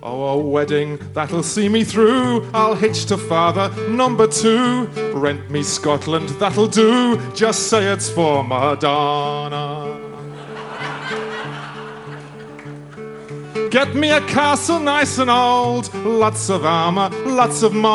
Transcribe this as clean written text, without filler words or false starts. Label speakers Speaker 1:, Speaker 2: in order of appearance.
Speaker 1: Oh, a wedding that'll see me through. I'll hitch to father number 2. Rent me Scotland, that'll do. Just say it's for Madonna. Get me a castle nice and old. Lots of armour, lots of